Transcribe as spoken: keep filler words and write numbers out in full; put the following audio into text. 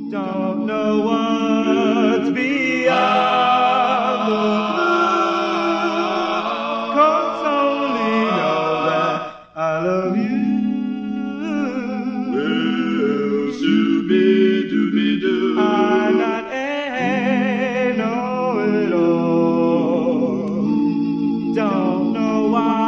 Don't know what's beyond the moon, 'cause only know that I love you. Well, shooby-dooby-doo, I not know it all. Don't know why.